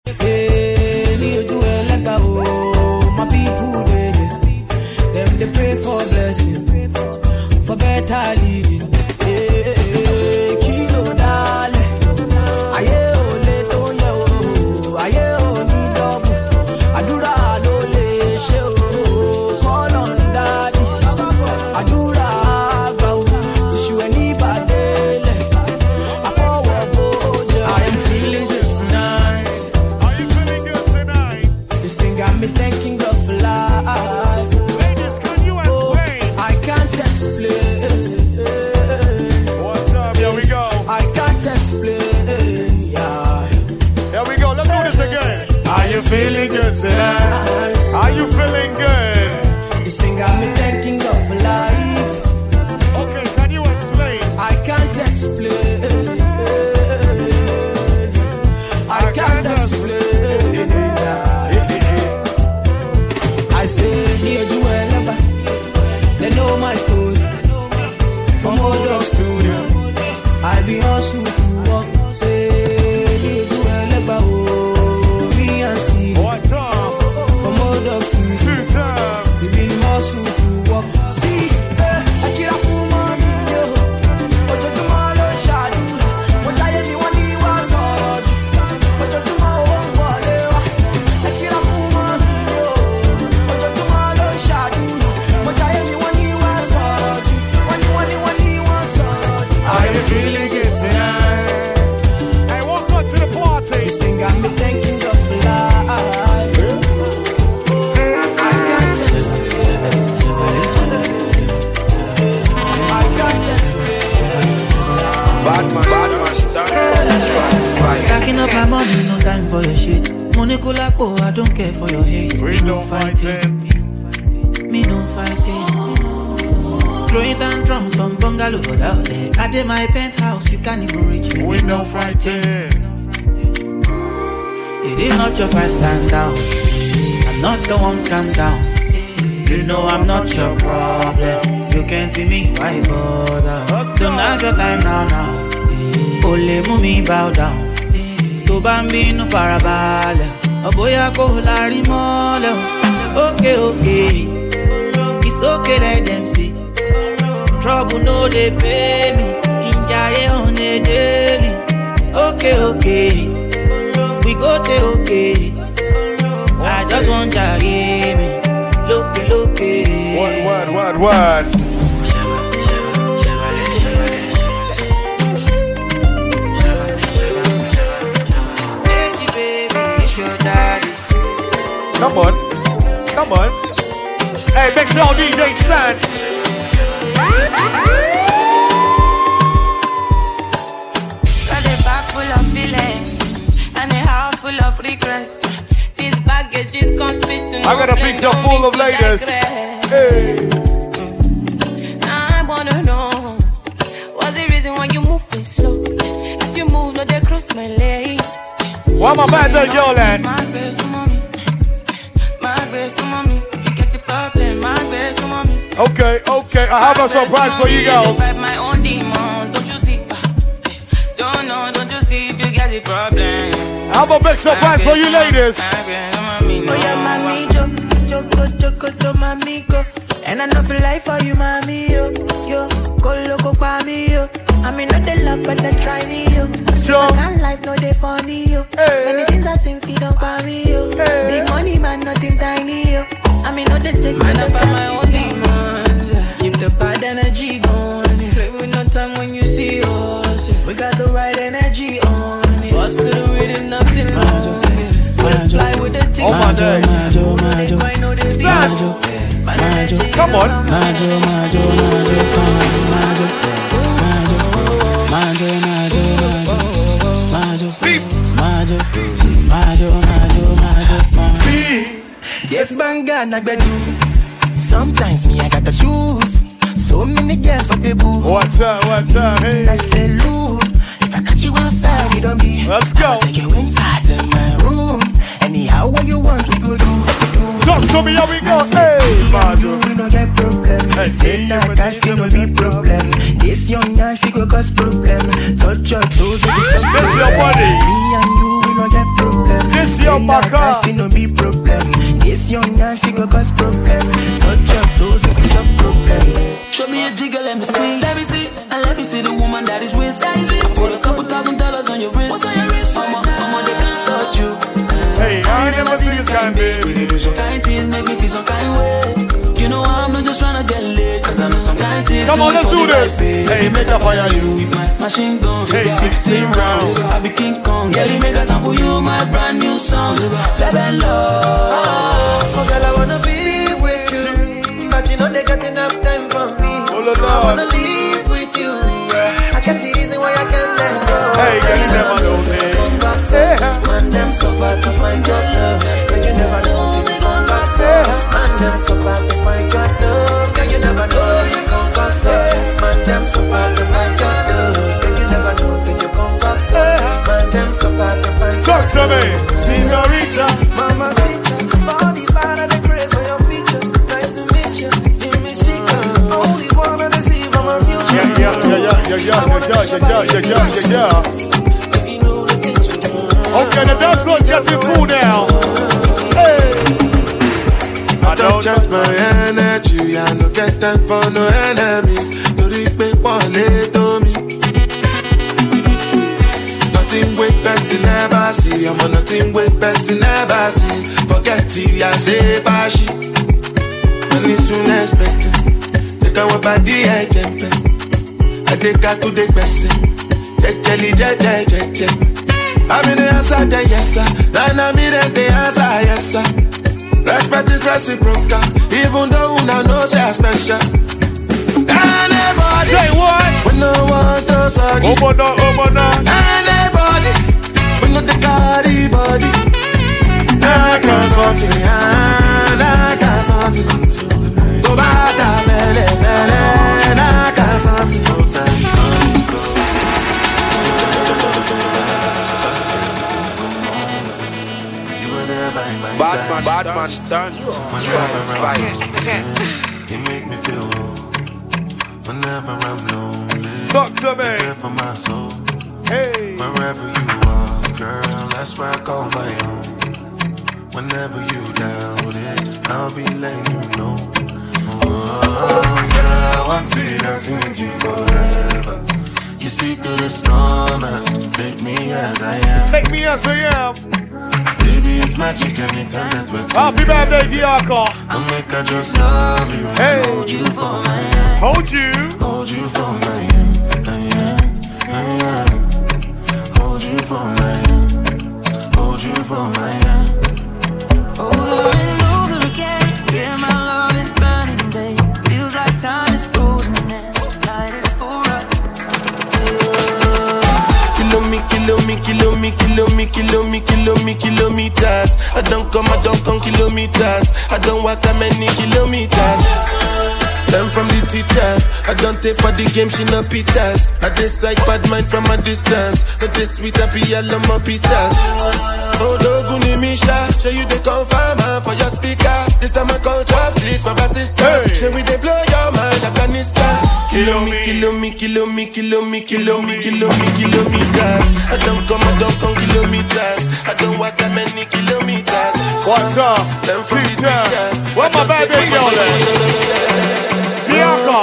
Hey, me do it like my people them they pray for blessing, for better living. Hey, kilo dale, aye ole to yo, aye oni double, adura lo le she o, call on daddy, adura gbawo, tishu eni badele, afowo boja. I am feeling good tonight. Are you feeling good tonight? This thing got me thanking God for life. Ladies, can you explain? I can't explain. What's up? Here we go. I can't explain. Yeah. Here we go. Let's do this again. Are you feeling good tonight? Are you feeling good? This thing got me thanking God for life. Okay, can you explain? I can't explain. I can't explain. I say, near you ever. They know my story. From old dogs to now. I be hustle to walk. Say, near you ever. Oh, me and see. What's up? From old dogs to now. Two times. We been hustle to walk. See, I get up for money, yo. But you tomorrow, shadow. What I am, you want me was hard. But you tomorrow, whatever. I get up for money, yo. But you tomorrow, shadow. What I am, you want me was hard. When you was hard. Are you feeling good tonight? Hey, welcome to the party. This thing got me thanking God for life. I can't explain. I can't explain. Bad man, Stacking up my money, no time for your shit. Money kulakpo, I don't care for your hate. We no fighting. Me no fighting. Throwing down drums from bungalow out there. I did my penthouse, you can't even reach me. We no fighting. It is not your fight, stand down. I'm not the one, calm down. You know I'm not your problem. You can't be me, why bother? Don't have your time now. Ole mumi bow down. To bambi no farabale. Oboya ko lari mole. Okay. It's okay, let them see. Trouble no they pay me. Kinjaye on a daily. Okay. We go there, okay. I just want to hear me. Look. What? Baby, it's your daddy. Come on. Hey, make sure DJ stand. Got a bag full of feelings and a house full of regrets. This baggage is confusing. I got a big shop full of ladies. Hey. Now I wanna know what's the reason why you move this slow? As you move, no, they cross my lane. Why my bad girl, Jolan? My best mommy. You get the problem, my best mommy. Okay. I have a surprise for you girls. My own demons, don't you see? Don't you see if you get the problem? I have a big surprise for you ladies. Oh yeah, mami, yo, mami, go. And I know for life for you, mami, yo, go loco pa me, yo. I mean, not the love, but they try me, yo. Sure. Can't life, no, they funny, yo. Hey. Many things I sing, feed up by me, yo. Hey. Big money, man, nothing tiny, yo. I mean, not the take, man, I find my own demons. Keep the bad energy going. Play with no time when you see us. We got the right energy on. Bust to the rhythm, nothing wrong. Fly with the team. Oh my day. Come on. Yes, banga na gbedu. Sometimes me I got the shoes. So many girls for the boo. What's up? Hey. I say, Lou, if I catch you outside, you don't be. Let's go. I'll take you inside in my room. Anyhow, what you want, we go do. Talk to me, how we go? Hey, you, we no get problem. Hey, Say that I see no be problem. This young man, she go cause problem. Touch your toes, This your body. Me and you, we no get problem. This Come on, let's do this. Hey, make a fire you. With my machine gun, Hey, 16 rounds. I be King Kong. Girl, you make a sample you my brand new song. Baby love. Oh, girl, I wanna be with you, but you know they got enough time for me. Oh, Lord. I wanna live with you. Yeah. I can't see reason why I can't let go. Hey, girl, you never know me. Man, them so far to find your love. Girl, you never know if you gon' pass up. Man, them so far to find your love. Girl, you never know you gon' pass up. Man, them so far to find your love. Girl, you never know if you gon' pass up. Man, them so far to find your love. Talk to me, señorita. Mamacita, body bad and the grace for your features. Nice to meet you. Give me seeker. Only wanna deceive on my future. Yeah. Okay, the dance floor getting cool now. Hey. I don't charge my energy. I no get time for no enemy. To reap one to me. Nothing with person never see. I'm on nothing with person never see. Forget it, I say bashi. And it's soon expected. They can't work by the agent. I take her to the person. Jelly. I'm in the answer, then yes sir. And I'm in the answer, yes sir. Respect is reciprocal, even though I know say I'm special. Anybody, say what? When no one to search. Anybody, when no the carry body. I can't something, I can't something. Go back to fele, I can't something. Bad man stunt. You make me feel low. Whenever I'm lonely. Talk to me. Care for my soul. Hey. Wherever you are, girl, that's where I call my own. Whenever you doubt it, I'll be letting you know. Oh, girl, I want to be dancing with you forever. You see through the storm and take me as I am. Take me as I am. Baby, it's magic anytime that we're together. Happy birthday, Diaco. I'll make I just love you. Hey. Hold you for my hand. Hold you. Hold you for my hand. Hold you for my hand. Hold you for my hand. Over and over again, yeah, my love is burning, babe. Feels like time is frozen and light is for us. Kilometers. I don't come kilometers. I don't walk that many kilometers. Learn from the teacher. I don't take for the game, she no pitas. I decide bad mind from a distance. Not this sweet, happy, I love my pitas. Oh, Doguni Misha, show you the confirm for your speaker. This time I call trap sleep for my sisters. Hey. Show we they blow your mind, Afghanistan. Kilometers. I don't come kilometers. I don't walk that many kilometers. What's up? Learn from the Teacher. teacher. What my baby girl then? Bianca.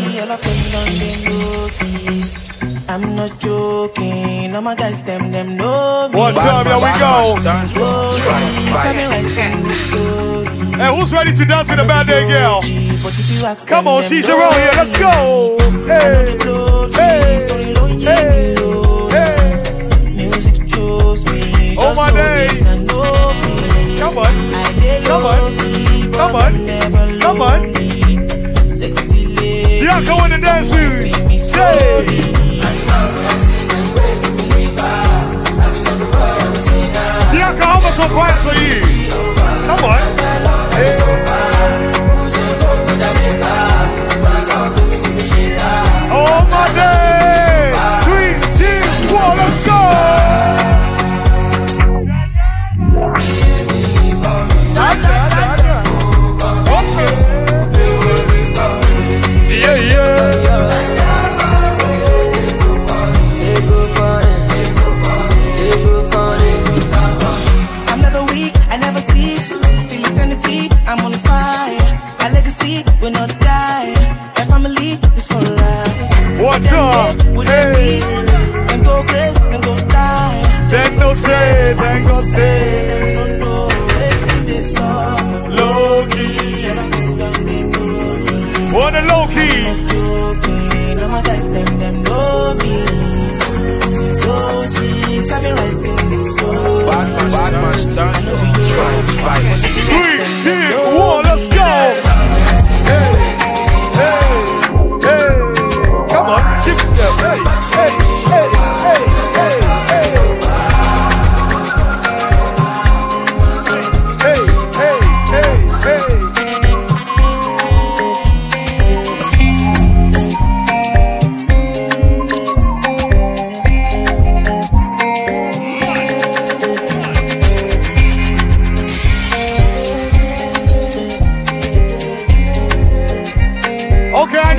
I'm not joking. All my guys, them know me. One time, here we go. Hey, who's ready to dance with a bad day girl? Come on, she's around here. Let's go. Hey, hey, hey. Music chose me. Oh my days. Come on, come on, come on. Sexy lady. Bianca in the dance moves. Hey. Bianca, how much some price for you? Come on. Hey. Oh my days. 3, 2, 1, let's go. Okay. Yeah. I'm never weak, I never cease. Till eternity, I'm on fire. My legacy will not die. My family is for life. What's up? Hey. Them go crazy, them go die. Then go say. Them don't know it's in this song. Low key. Everything done they know. On the low key.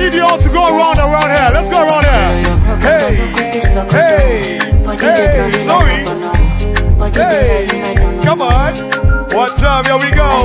need you all to go around here. Let's go around here. Hey, hey, hey, sorry. Hey, come on. What's up? Here we go.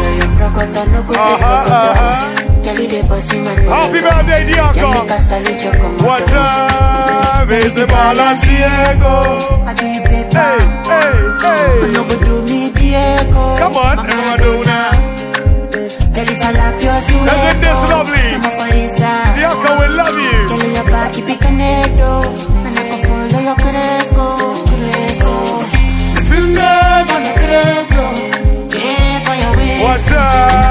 Happy birthday, Diaco. What's up? It's the Balenciaga. Hey, hey, hey. Come on, everyone do now. Let's make this lovely. Diaco will love you. What's up?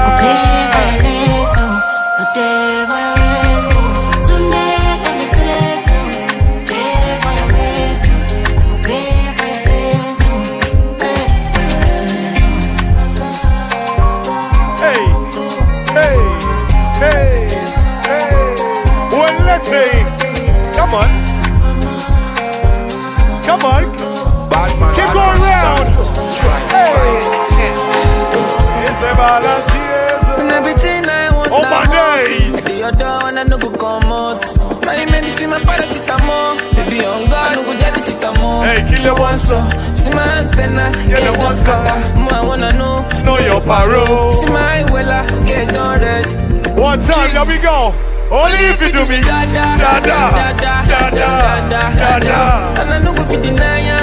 Hey, hey, hey, hey. Well, let's say, come on. Come on. Batman, keep going round. Hey. It's a Balenciaga. And everything I want. Oh my days. I do your door and I no go come out. My medicine, my paracetamol. Baby on God, no go get the citamol. Hey, kill your one son. See my antenna, get the one son. I wanna know your parole. See my wella, get done red. One time, here we go. Only if you do me da da da da da da da da. And I no go fit deny ya.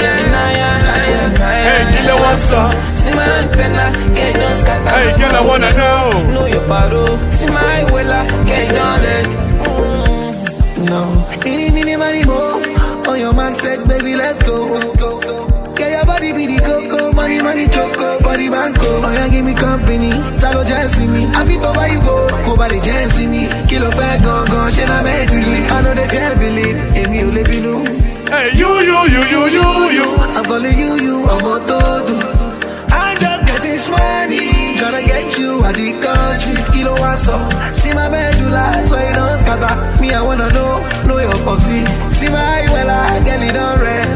Hey, kill your one son. See my antenna, get done scatter. Hey, girl, I wanna know your parole. See my wella, get done red. No, any more. On your man said, baby, let's go. Get your body be the coco, money choco, body banco. Oh yeah, give me company, talo just me. I fit over you go by the just me. Kilo back gone, she not mentally. I know they can't believe, and you live in you. Hey, you. I'm calling you, I'm a todo. I'm just getting money, tryna get you out the country. Kilo waso, see my medulla, so you don't scatter. Me, I wanna know your popsy. See my wella, get it on red.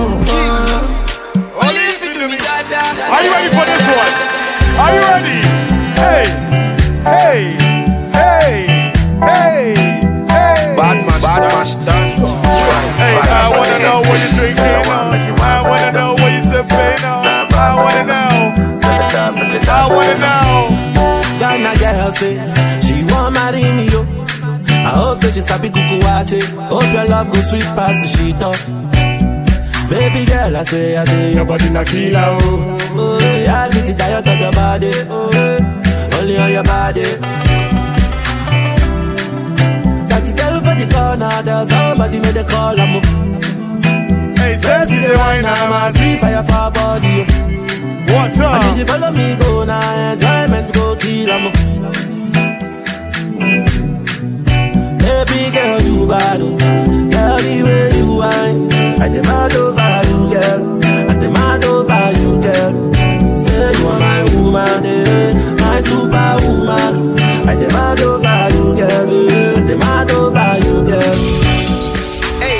Are you ready for this one? Are you ready? Hey. Batman, hey, I wanna know what you're drinking on. I wanna know what you're sipping on. I wanna know. Ghana girl say she want marry me yo. I hope say she sabi kukuwache. Hope your love go sweet past the sheet up. Baby girl, I say your body na killer oh. Yeah, I get it tired of your body. Only on your body. That girl for the corner, there's somebody made a call I'm hey, say she the wine, I see fire for her body. What's up? And she follow me go now, enjoyment go kill I'm baby girl, you bad, girl, the way you whine. I demand over you, girl. I demand over you, girl. Say you are my woman, my superwoman. I demand over you, girl. I demand over you, girl. Hey,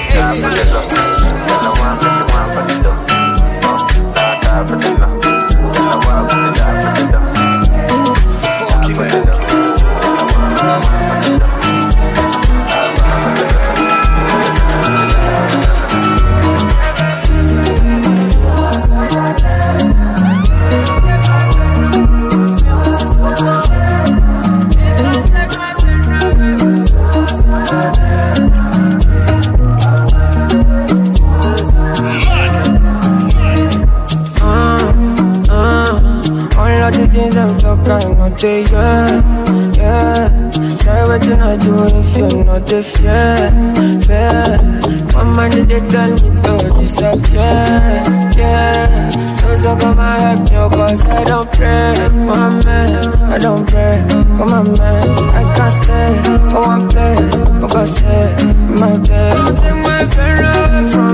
yeah. Try what you not do if you're not the fair. One man they tell me to disappear, yeah. So come and help me, cause I don't pray, my man, I don't pray. Come on, man, I can't stay for one place, because say my day. Take my friend away from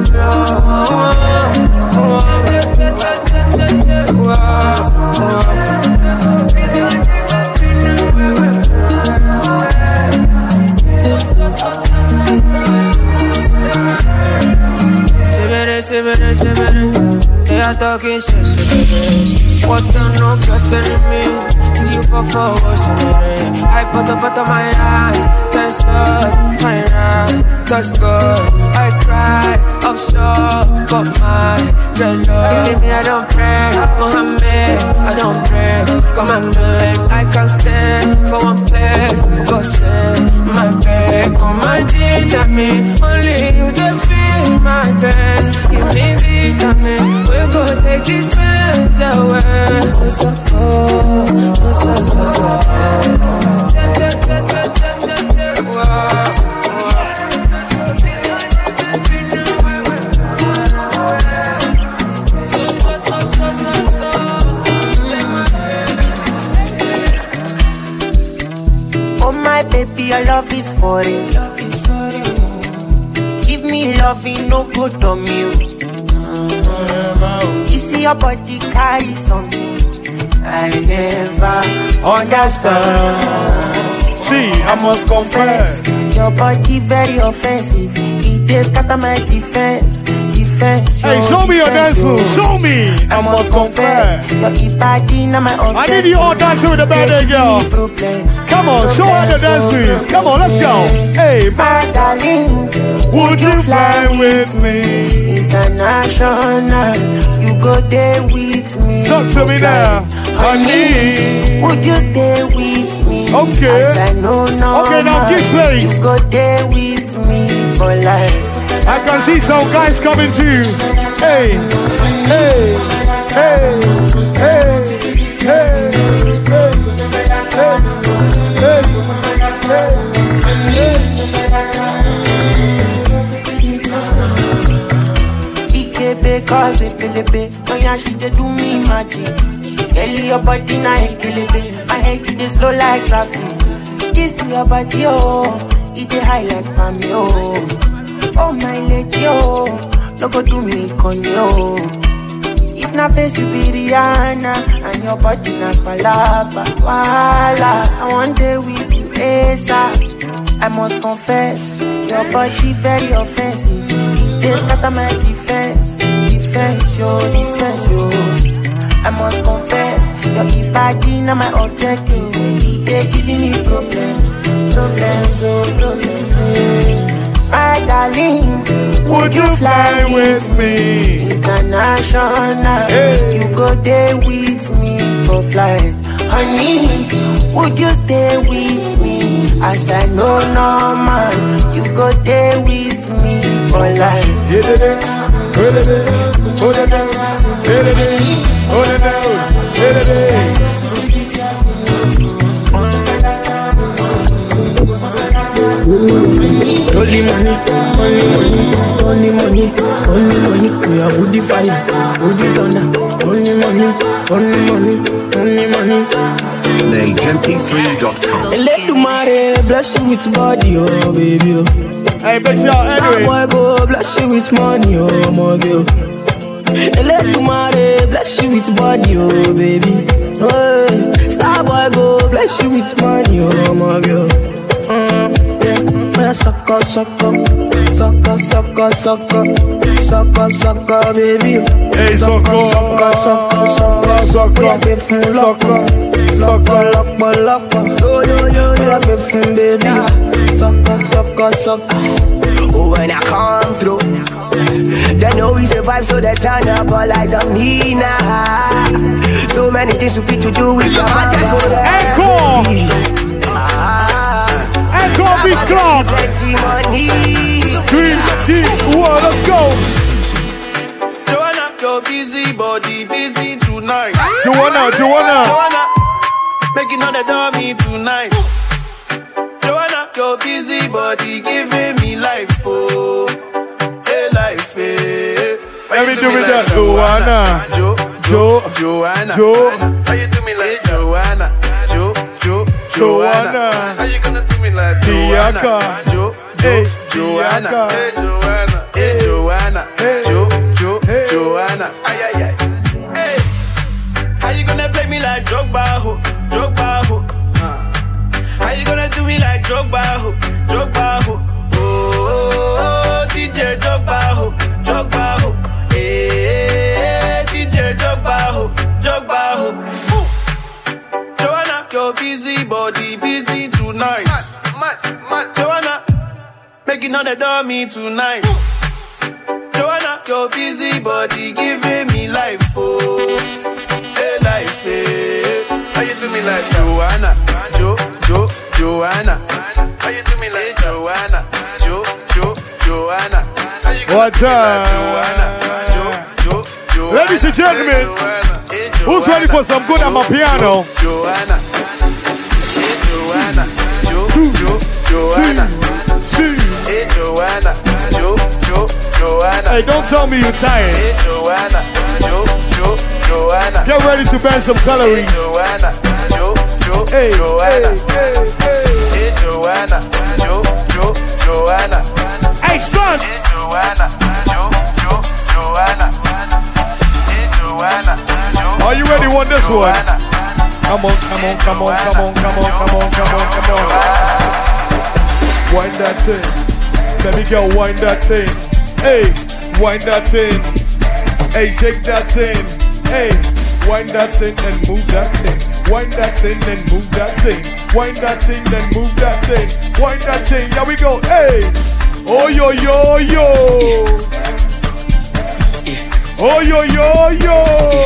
They are talking shit, what you know, telling me. till you fall for what's in it. I put up my eyes, test up, my right, touch good. I cry, offshore, got my dread love. Believe me, I don't pray, Mohammed, I don't pray. Come on, man, I can't stay for one place. Go say my bed, come and ginger me. Only you can feel my best. Give me vitamin, we go take these pains away. Oh my baby, your love is for it. Give me loving, no good on you. You see your body carry something I never understand. See, I must confess, your body very offensive. It is scatter my defense. Hey, show me your dance move. Show me. I must confess. Your body now my object. I need you all dancing with the bad girl. Come on, show her the dance moves. Come on, let's go. Hey, my darling, would you fly with me? International, you go there with me. Talk to me now, honey. Would you stay with me? Okay. As I know now. Okay, now kiss face. You go there with me for life. I can see some guys coming through. Hey, hey, hey, hey, hey, Ikebe cause pelebe, no ya she dey do me magic. Girl, your body na ekelebe, my head it dey slow like traffic. This your body oh, it dey high like palm oh. Oh my lady, oh, no go do me con yo. If na face you be Rihanna, and your body na palapa, wala. I want day with you, ASAP. I must confess, your body very offensive. It scatter my defense, yo. I must confess, your body na my objective. It dey giving me problems, yeah. My darling, would you fly with me? International, hey. You go there with me for flight. Honey, would you stay with me? As I know normal, you go there with me for life. Only money, only money, only money. We are woody fire, woody thunder. Only money, only money, only money. NageMP3.com. Let the money bless you with body, oh baby. Oh. Hey, bitch, y'all, anyway. Boy, go bless you with money, oh my girl. Let the money bless you with body, oh baby. Oh, star boy, go bless you with money, oh my girl. Sucker, baby. Hey, sucker. Oh, when I come through, they know we survive, so they turn up all eyes on me now. So many things we fit to do with your Encore! Encore Beach Club! 3, 2, 1, let's go! Joanna, your busy body, busy tonight. Joanna, making all the dummy tonight. Joanna, your busy body, giving me life, oh, hey life, hey. Let me do with that, Joanna. Joanna. How you do me like Joanna? Joanna. How you gonna do me like Joanna? Joanna. Hey Joanna. Hey Joanna. Joanna. Ay. Hey. How you gonna play me like Drogba? How you gonna do me like Drogba? Oh, DJ Drogba. Hey, DJ Drogba. Joanna. busy body, busy tonight. Mad. Joanna, making all the dummy tonight. Joanna, your busy body giving me life, oh, hey life, hey. How you do me like Joanna, Joanna? How you do me like Joanna, Joanna? What's up? Ladies and gentlemen, who's ready for some good amapiano? Joanna. Hey, don't tell me you're tired. Get ready to burn some calories. Hey, hey, stunt. Are you ready on this one? Come on. Wind that thing. Let me go wind that thing. Hey, wind that thing. Hey, shake that thing. Hey, wind that thing and move that thing. Wind that thing and move that thing. Wind that thing and move that thing. Wind that thing. Here we go. Hey. Oh yo. Oh yo.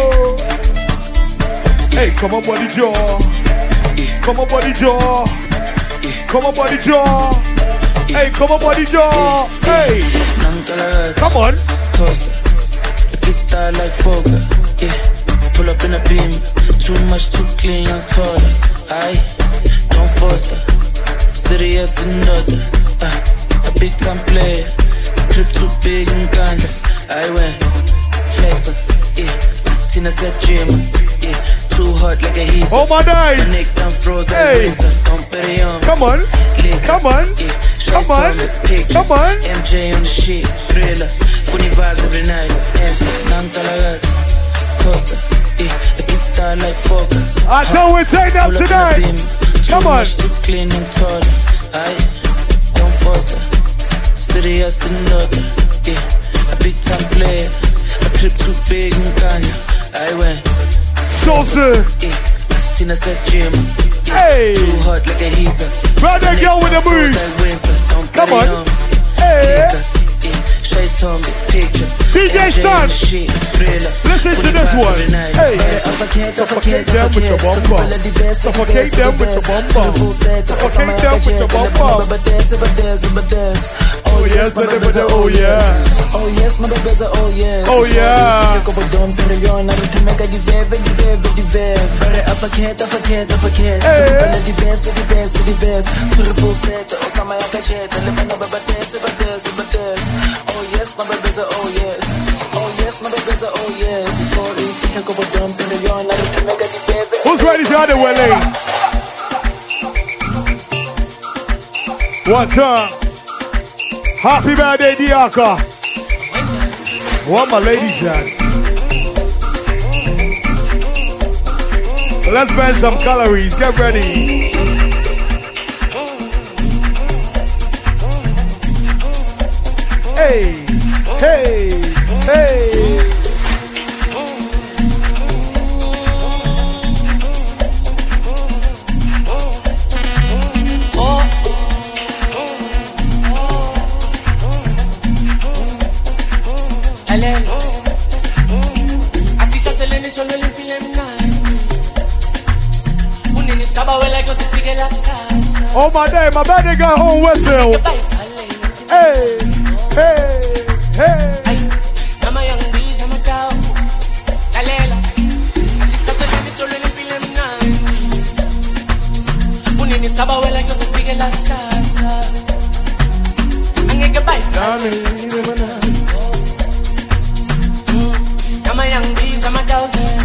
Hey, come on, body jaw. Come on, body jaw. Come on, body jaw. Hey, come on, body jaw. Hey, come on. Coaster, the pistol like Fogger. Yeah, pull up in a beam. Too much, too clean, young taller. Aye, don't foster. Serious and other. A big time player. Trip too big and ganja. I went flexer. Yeah, Tina said gym. Yeah, too hot like a heat. Oh my days. My neck done froze like winter. Don't put it on. Come on. Come on. Come on. Come on. MJ on the shit. Thriller. Funny vibes every night. Answer. Nantalagat. Coaster. Yeah, a pistol like Fogger. I tell we take that tonight. Come on. Too clean and taller. Aye, don't foster. Serious and other. Yeah, a big time player. A trip too big and Kanye. I went. Saucer. Tina said gym. Hey. Too hot like a heater. Brother, go with the move. Come on. Hey. Shades on the picture. DJ Stan. Listen to this one. Hey. Suffocate them with your bumper. Suffocate them with your bumper. Suffocate them with your bumper. Oh yes, oh yeah. Oh yes, my baby's oh yes. Oh yeah. Take over don't put it on. I need to make a give. I forget. The best. To the full set. Oh, time I can chat. Live in a dance. Oh yes, my baby's oh yes. Oh yes, my baby's oh yes. For it, take over don't put it on. I need to make a give. Who's ready to have the wedding? What's up? Happy birthday, Diaka. What my ladies at? Let's burn some calories. Get ready. Hey. Oh my day, my baby got home whistle. Hey. I'm a young bees, I'm a cow. Lalela, así está saliendo solo el empilem. Unini sabawela yo se pique la salsa. Angeke bai. I'm a young bees, I'm a cow.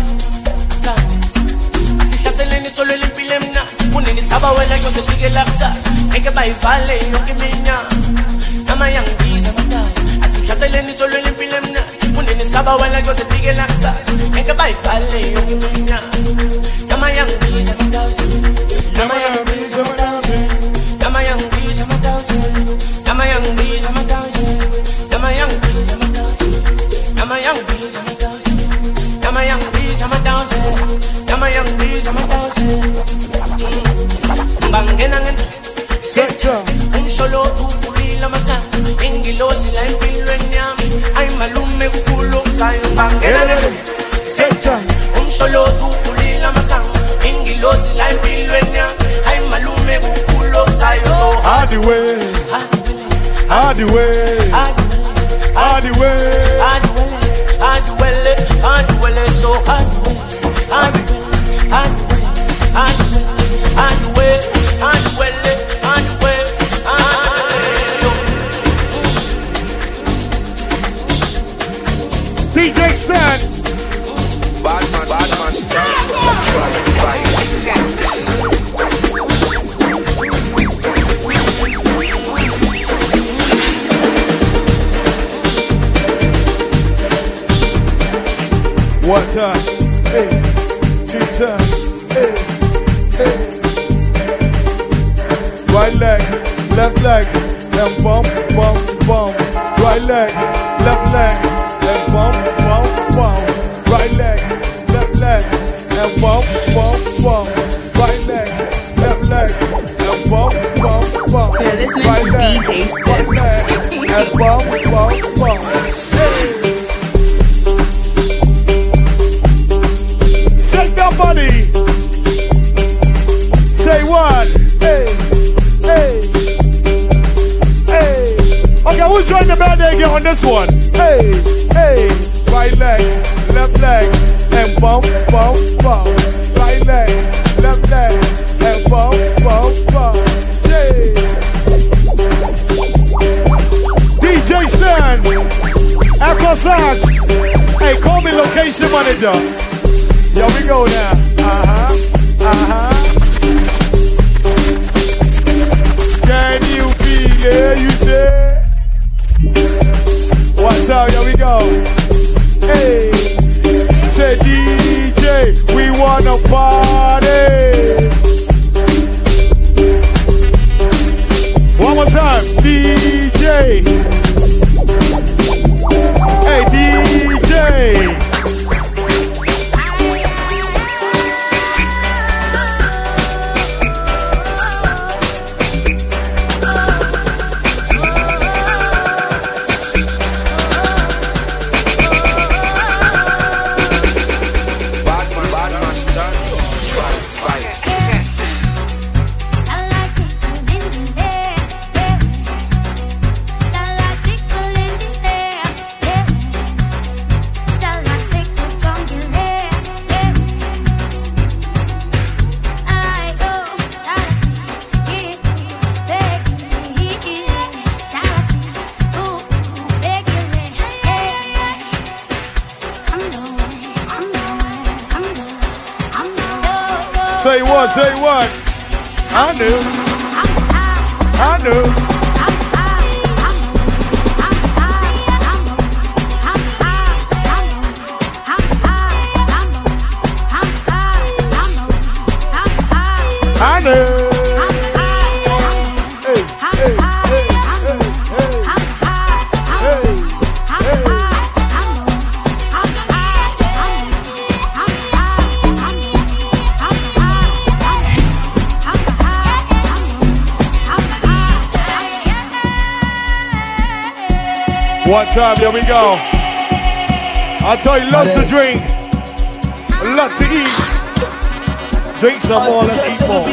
Así está saliendo solo el empilem. Unini sabawela yo se pique la salsa. Angeke bai vale yo que miña. I'm a young bees, I'm a cow. Ya se le ni solo el empilem. Unini saba wala yo se pique la sas. En que bai pale yo que miña. Yama yang bees, I'm a thousand. Yama yang bees, I'm a thousand. Yama yang bees, I'm a thousand. Yama yang bees, I'm a thousand. Yama yang bees, I'm a thousand. Yama yang bees, I'm a thousand. Yama yang bees, I'm a thousand. Yama yang bees, I'm a thousand. bangena ngendlela umsholo ukulila masana ingilosi la empilweni yami ayimalume kukhulu sayo bangena ngendlela umsholo ukulila masana ingilosi la empilweni yami ayimalume kukhulu sayo so hard way hard way hard way so hard way DJ Stan. Bad man One time, hey, two times, hey, hey. Right leg, left leg, and bump, bump, bump. Right leg, left leg, and bump, bump, bump. Right leg, left leg, and bump, bump, bump. Right leg, left leg, and bump, bump, bump. You're listening right to leg, DJ right leg, and bump, bump, bump. Hey. Shake that body. Say what? Hey, hey, hey. Okay, who's joining the band again on this one? Hey, hey. Right leg, left leg, and bump, bump, bump. Right leg, left leg, and bump, bump, bump. Hey. DJ Stan, Echo Sax. Hey, call me location manager. Here we go now. Can you feel it? You say. What's up? Here we go. Hey, say DJ, we wanna party. One more time, DJ. Hey, DJ. Say what, say what? I knew. I knew. I knew. Hey, hey, hey, hey, hey, One time, there we go. I'll tell you, lots to drink, lots to eat. Drink some more, let's eat more.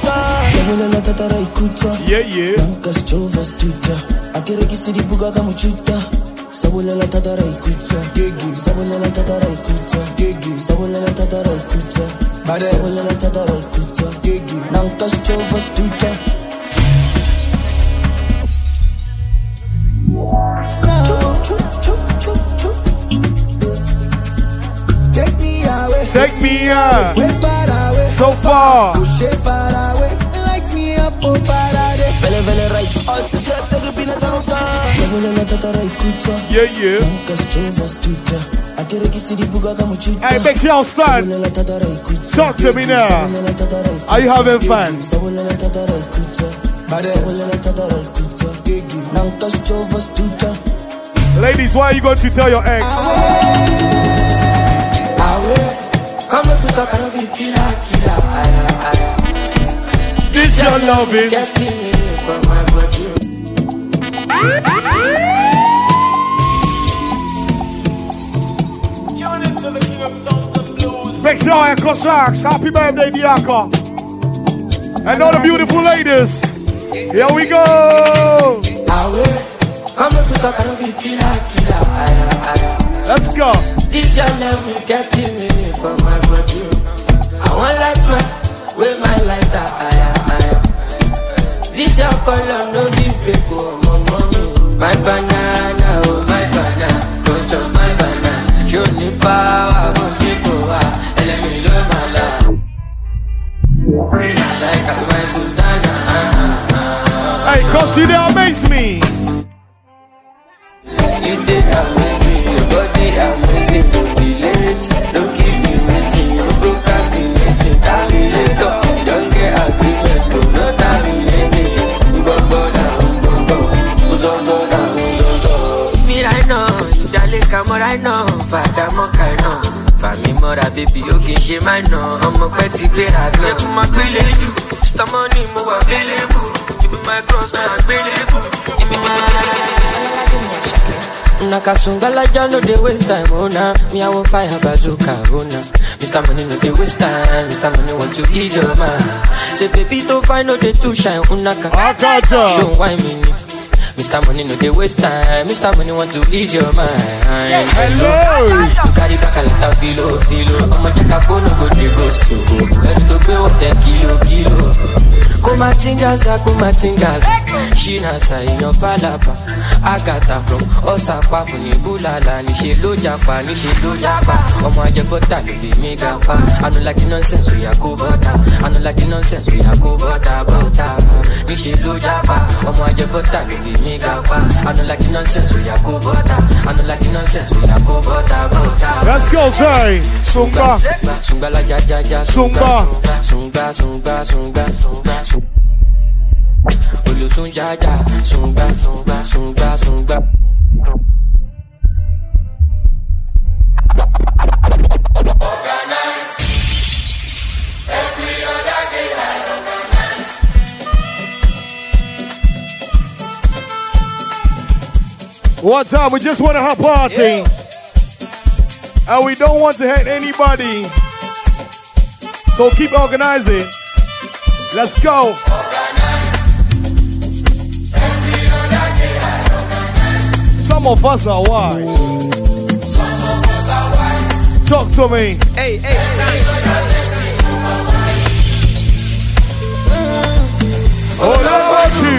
Yeah, yeah. Take me out, so far. Light me up, oh Faraday. Vele right, yeah, yeah. Hey, make sure y'all stand. Talk to me now. Are you having fun? Ladies, why are you going to tell your ex? Come up with a killer. This your your loving. Getting me from my body. Make sure I echo sax. Happy birthday, Diaka. And all the beautiful ladies. Here we go. Come and put a killer. Let's go. This your love, you getting me from my body. I want light man with my lighter. This your color, no different. Oh, mommy. My banana, oh my banana. Don't chop my banana. Show me power, won't be power. And let me love my love. Like I'm my sultana. Hey, cause you there amaze me. You did amaze me, your body amazing. Don't be late, don't keep me waiting. You're procrastinating, terminator. You don't get agreement, do not terminating. Me right now, you darling, come right now. Father, mokai no. Family mother, baby, you can share my no. I'm a petty bear, I get to my village. Mr. Money, move available. You be my cross, my available. Give me my. Nakasungala jano they waste time, oh nah. Me I want fire bazooka, oh nah. Mr. Money no they waste time, Mr. Money want to ease your mind. Say baby to find no they too shine, unaka. Show why me. Mr. Money no they waste time, Mr. Money want to ease your mind. Hello. You carry back a lot of filo. I'ma check a phone, no go they ghost you. Ready to pay up 10 kilo. Kumatingaza, Shina sa inyo falapa. Agata from Osaka, Funibulala, Nishilo Japa. Omo ajebota, libi me gapa. I don't like the nonsense, we are go bota. Nishilo Japa. Omo ajebota, libi me gapa. I don't like the nonsense, we are go bota. Let's go, say. Sunga. Sunga la ja. Sunga. Olu sunga. Organize. Every other day I organize. One time, we just want to have a party. Yeah. And we don't want to hurt anybody. So keep organizing. Let's go. Some of us are wise. Talk to me. Hey, it's time. All about you.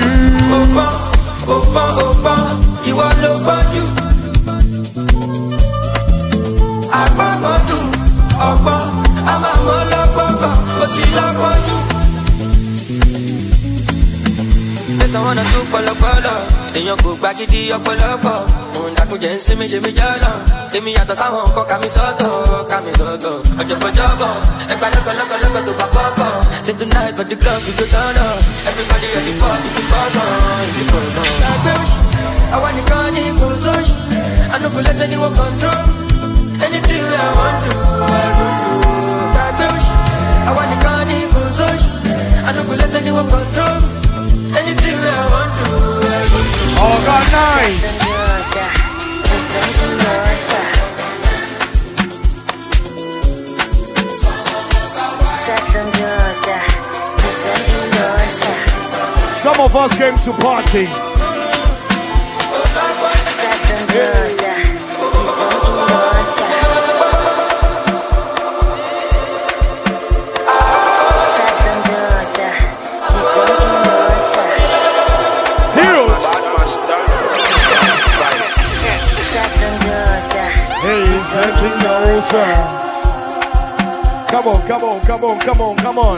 Opa, you are love about you. I'm a I wanna do polo. Then you go back to your polo. That could just see me, jala. Let me out of sound, Kamisoto. A job. And I look to Papa. Say tonight, but the club you go down. Everybody at the party, I want to go in position. I don't let anyone control. Anything I want to, I want to go in position. I don't let anyone control. Anything I want to, Organize. Some of us came to party. Come on.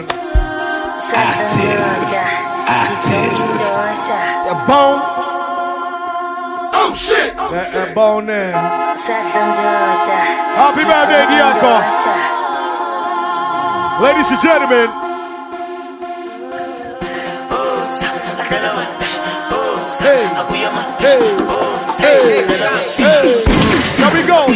Active. The bone. Oh shit. That bone there. Happy birthday, Diaka. Ladies and gentlemen. Hey. Here we go.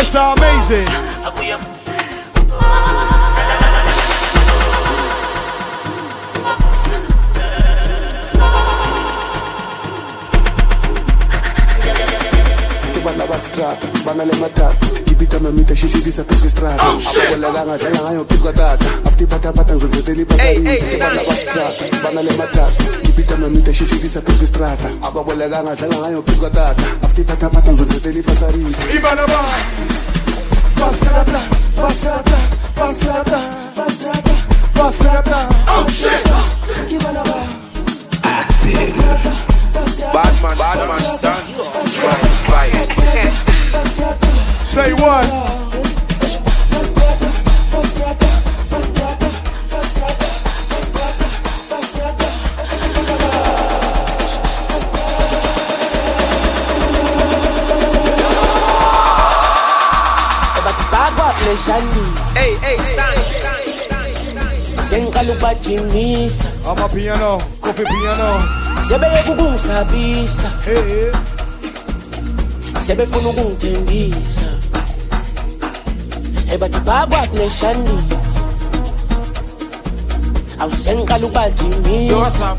Mr. Amazing. Strata, banale matata, kipita mamita shishidisa pesque strata. Abuela ganga tanga ngayo piswa tata. Afti pata pata nzozeli pasari. Banale strata, banale matata, kipita mamita shishidisa pesque strata. Abuela ganga tanga ngayo piswa tata. Afti pata pata nzozeli pasari. Ibana ba. Basrata, basrata, basrata, basrata, basrata. Oh shit. Ibana ba. Active. Bad man stand. Fire. Say what? Hey, stand. I'm a piano, coffee piano. Sebe kukungishapisa. Hey. Sebe funa ukungithembisa. Bathi bakwakuneshandisa. Awusengiqala ukubajimisa.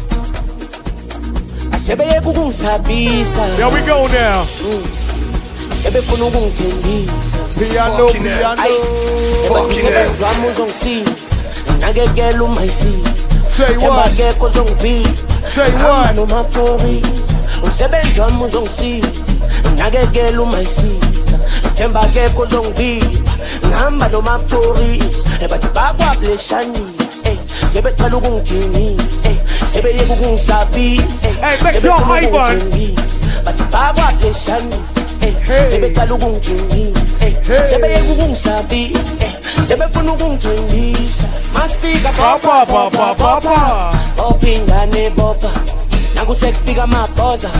Asebe kukungishapisa. Here we go now. Sebe funa ukungithembisa. Piano. Umsebenzi wami uzongisiza. Nakekela umayisiza. Say what? Say what? Umsebenzi wami uzongisiza. Nakekela umayisiza. Sithemba kekho uzongivika. Ngihamba nomaphorisa. Bathi bakwakuneshandisa. Sebeqala ukungijinisa. Sebeyeka ukungisabisa. Make sure Ivan. Bathi bakwakuneshandisa. Sebeqala ukungijinisa. Sebeyeka ukungisabisa. Sebefuna ukungithembisa. Masifika papa. Opingane bopa. Nakusekufika amabhoza.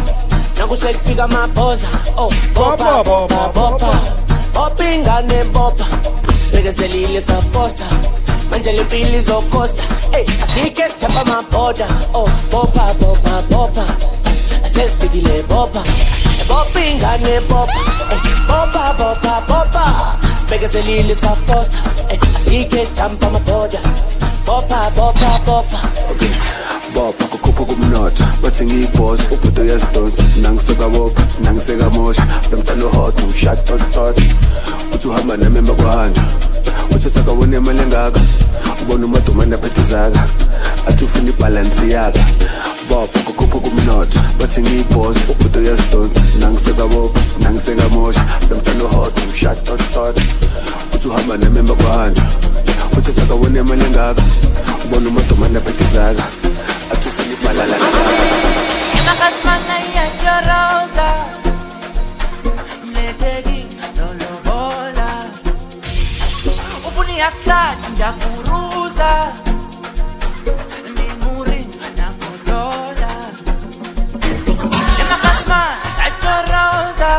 Oh, bopa. Opingane bopa. Sibekezelile saposta. Manje le pili izokosta. Asike themba amaboda. Oh, bopa. Asesifikile bopa. Opingane bopa. Bopa. Sibekezelile saposta. Asike themba amaboda. Bopa. Okay. Bopa kukhupha kumnotho bathi ngiyibhoza ubhudo yazidonsa nangiseka bopa nangiseka mosha lomntana hot umshot tot uthi uhamba nami emakwahanja uthi sakawona imali engaka ubona umadumane aphethe zaka athi ufuna ibalance yaka. Bopa kukhupha kumnotho bathi ngiyibhoza ubhudo yazidonsa nangiseka bopa nangiseka mosha lomntana hot umshot tot uthi uhamba nami emakwahanja uthi sakawona imali engaka ubona umadumane aphethe zaka. Emakasmana yanyorosa Mletegi zolobola Ufuni aflat njakuruza Nimuri nakodola Emakasmana yanyorosa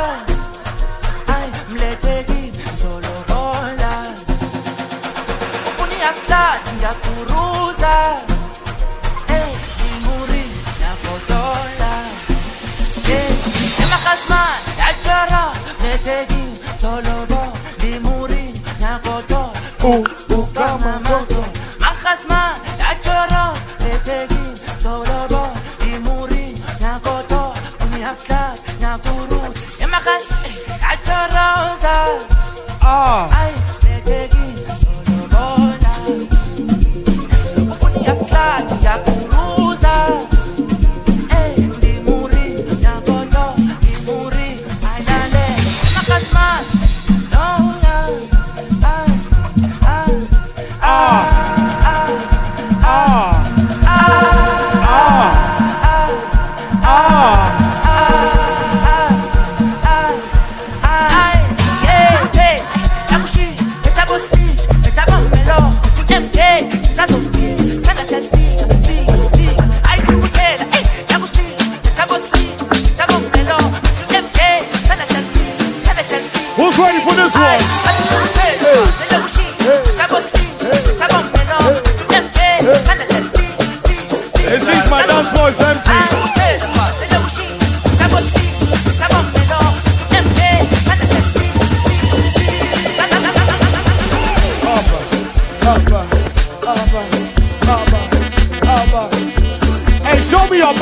Mletegi zolobola Ufuni aflat njakuruza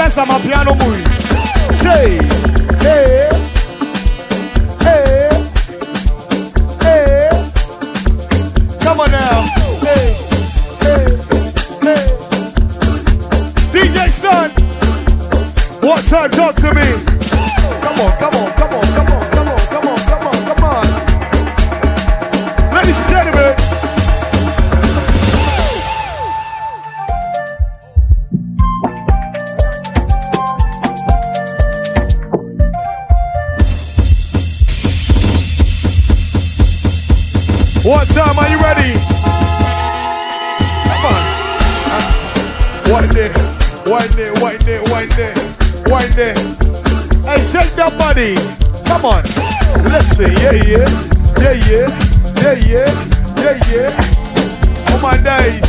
dance on my piano moves. Say, hey, hey, hey. Come on now. Hey, hey, hey. DJ Stan. What time? Talk to me. Come on, come on, come on, come on, come on, come on, come on, come on. Ladies and gentlemen. What time are you ready? Come on. Wind it, wind it, wind it, wind it, wind it. Hey, shake that body. Come on. Let's see. Yeah, yeah, yeah, yeah, yeah, yeah, yeah, yeah. Oh my days.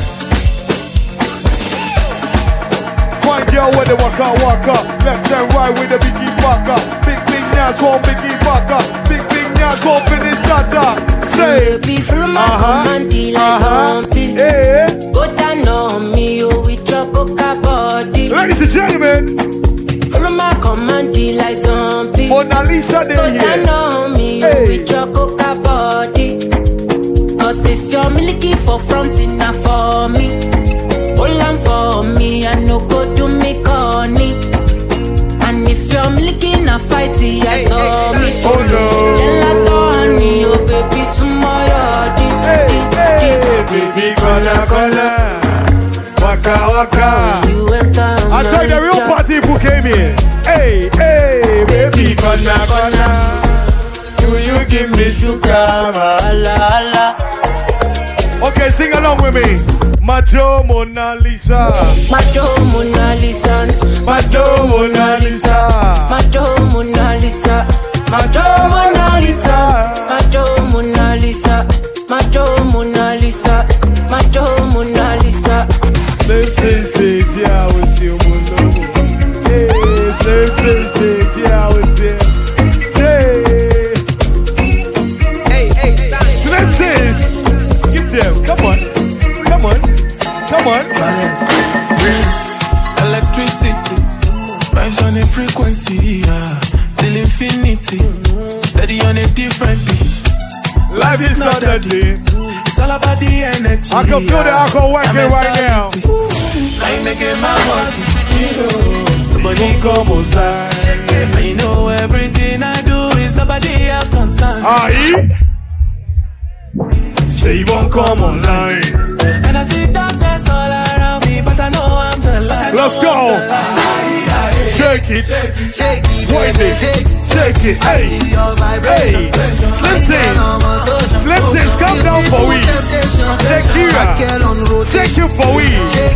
Fine girl with the walk up. Left and right with the biggie back up. Big nyas one biggie back up. Big nyas one finish that. Baby, from my command, like zombie. Go down on me, you with your coca body. Ladies and gentlemen, from my command, like zombie. Mona Lisa, go down on me, you with your coca body. Cause this your milky for fronting now for me. Hold on for me, I no go do me corny. And if you're milky na fighty, I saw me. Oh no. Gelato honey, oh baby, baby, kola, waka, waka. I tell you the real party people came in. Hey, hey, baby, kola. Do you give me sugar, ala? Okay, sing along with me. Majo Mona Lisa. Majo Mona Lisa. Majo Mona Lisa. Majo Mona Lisa. Majo Mona Lisa. Majo Mona Lisa. Majo Mona Lisa. Majo Mona Lisa. Say, yeah, we see you, Mona. Hey, say, yeah, we see you. Hey, Slim give them, come on. Electricity, vibes on a frequency, till infinity, steady on a different beat. Life is not that deep. It's all about the energy. I can feel the alcohol working right now. I ain't making my body. Nobody come outside. And you know everything I do is nobody else concerned. Say you won't come online. And I see darkness all around me, but I know I'm the light. Let's go. Shake it, wind it, shake it. Hey, Slim Things, come down for we. Shake it for we.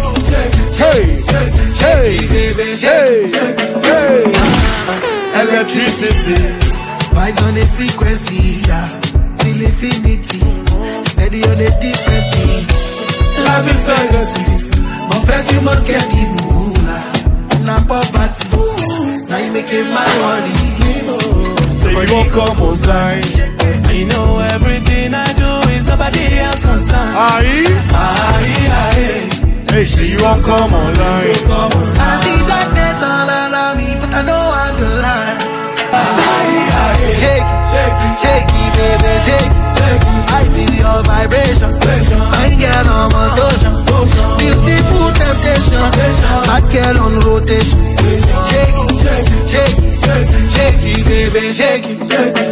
Hey. Electricity, vibes on the frequency, till infinity, steady on a different beat. Love is very sweet, but first you must get the moolah. Now poverty, now you making my worry. So you won't come outside. You know everything I do is nobody else concerned. Hey, say you won't come online. And I see darkness all around me, but I know I'm the light. Shake it, baby, shake it. I feel your vibration. Fine girl on motion. Beautiful temptation. Hot girl on rotation. Shake it, baby, shake it.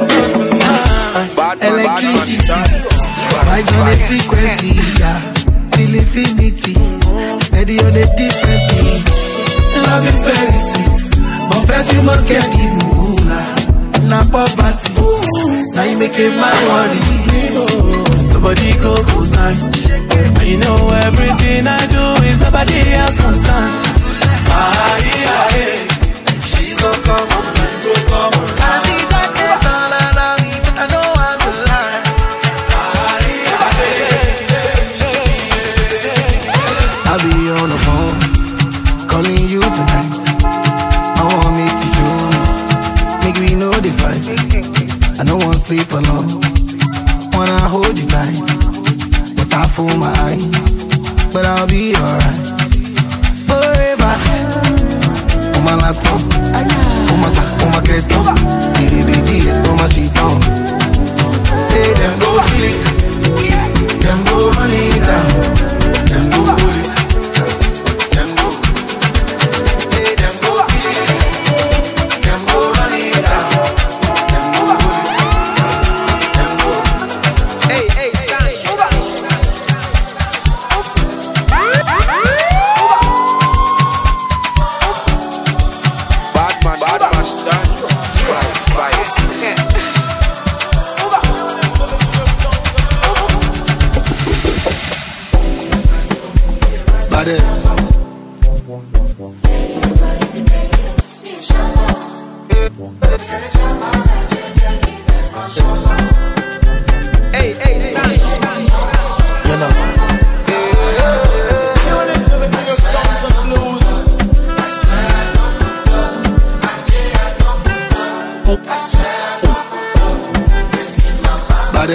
Electricity, vibes on the frequency, till infinity, steady on a different beat. Love is very sweet, but first you must get the moolah. Now poverty, now you making my worry. Nobody go sign. You know everything I do is nobody else concerned. She gon' come on, I see darkness all around me, but I know I'm the light. I'll be on the phone, calling you tonight. I wanna make you show me, make me know the fight. I don't wanna sleep alone, wanna hold you tight, but I fool my eyes, but I'll be alright. Forever, Oh my get down. Oh my shit down. Say them go feel it. Them go run it down. Them go hold it. Them go. Say them go feel it. Them go run it down. Them go hold it. Them go. Hey, stand. Bad man, stand. Fire. Hey, stand. You know. Bad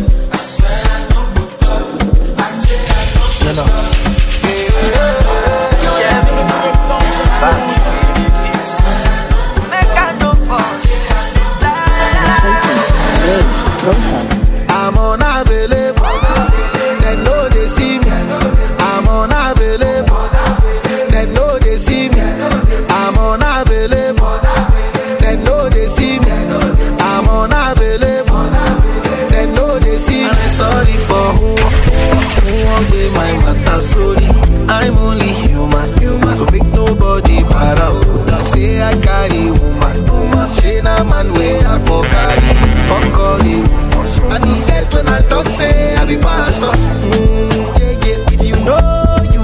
I'm unavailable. They know they see me. I'm unavailable. They know they see me. I'm unavailable. They know they see me. I'm unavailable. They know they see me. I'm sorry for who won't be my matter. Sorry, I'm only human. So make nobody para. Say I carry woman. She na man way I for carry. Fuck all the rumors. I need that when I talk say I be pastor. Yeah. If you know you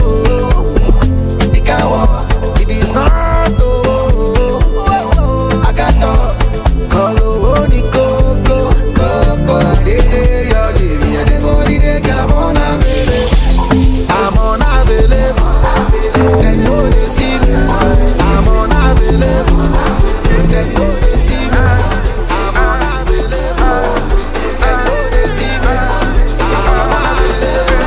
it can walk. If it's not I got talk. Go only go. Day your day me and the body they get I'm unavailable. They know they see me. I'm unavailable. They know they see me. I'm unavailable. They know they see me. I'm unavailable.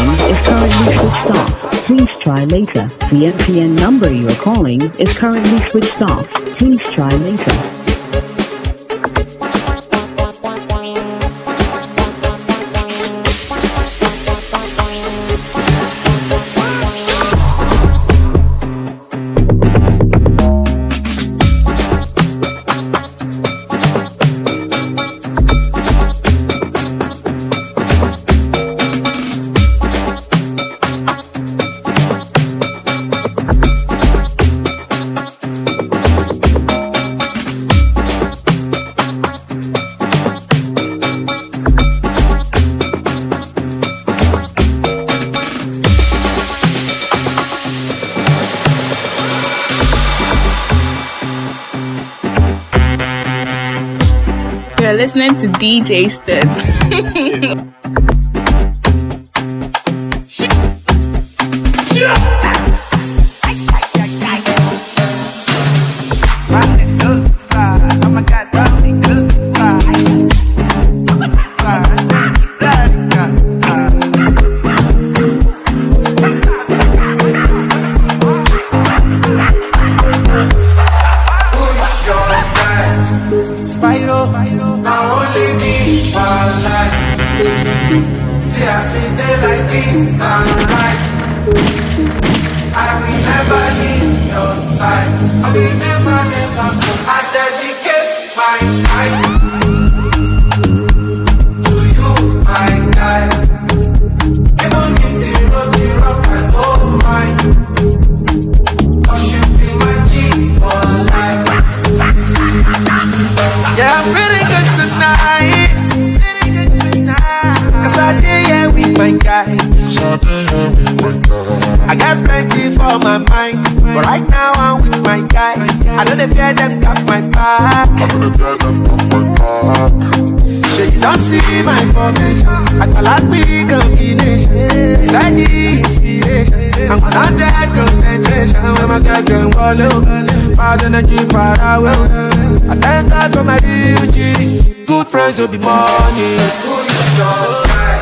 line is currently switched off. Please try later. The MTN number you are calling is currently switched off. Please try later. Listening to DJ Stents. I got plenty for my mind, but right now I'm with my guys. I know they fear them got my back. Sure you don't see my formation. I call out big combination, steady inspiration. I'm 100 concentration when my guys them follow. Bad energy far away. I thank God for my real G's. Good friends will be money. Who's your guy?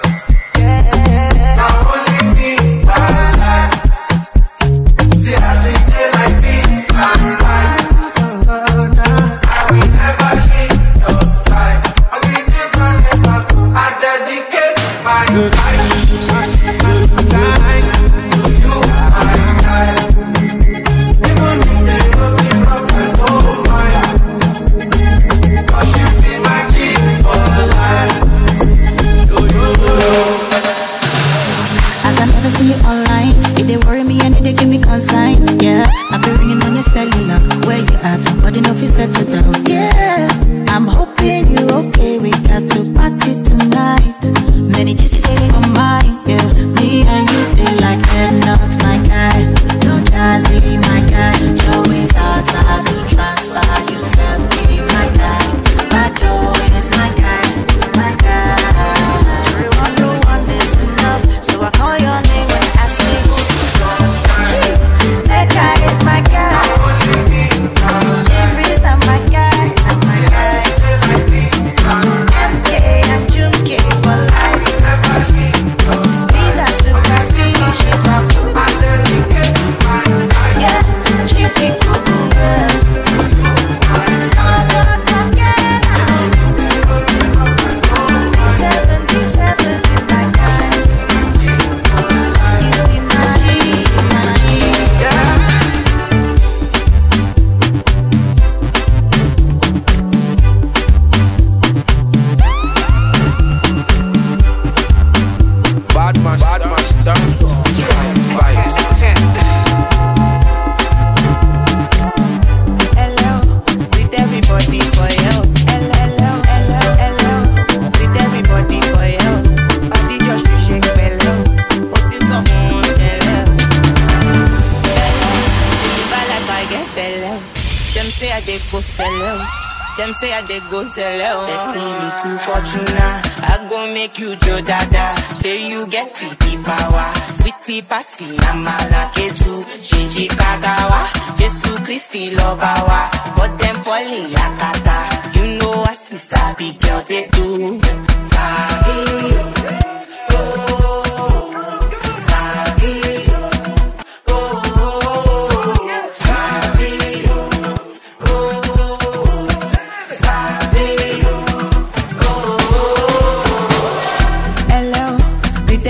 Them say I dey go sell out. Destiny too fortunate. I go make you Joe Dada. Say you get titi power. Sweetie passy, amala ketu. Jinji kagawa. Jesu Christi lobawa. But them falling yakata. You know I see sabi girl they do. Oh,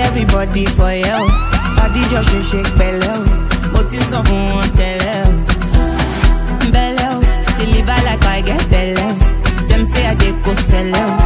everybody for you. Body just shake belly. Motin so fun tell. Belly, deliver like I get belly. Them say I dey go sell.